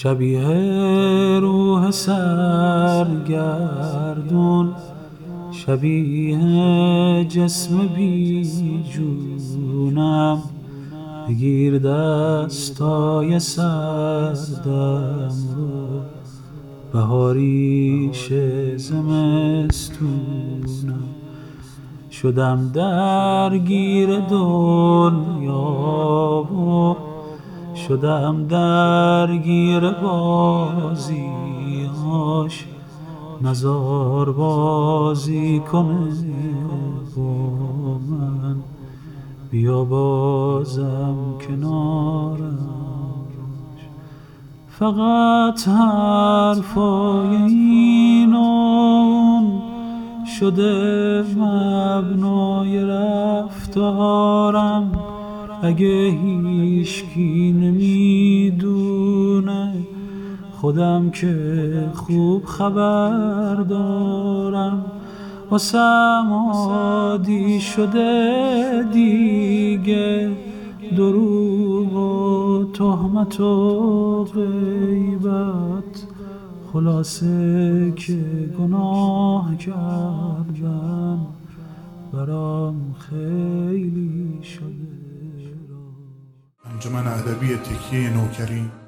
شبیه روح سرگردون، شبیه جسم بی جونم، بگیر دستای سردم رو، بهاریش زمستونم. شدم درگیر دنیا و شدم درگیر بازیاش، نزار بازی کنه با من، بیا بازم کنارم باش. فقط حرفای این اون شده مبنای رفتارم. اگه هیچکی نمیدونه، خودم که خوب خبر دارم. واسم عادی شده دیگه دروغ و تهمت و غیبت، خلاصه که گناه کردن برام خیلی شده. انجمن ادبی تکیه نوکری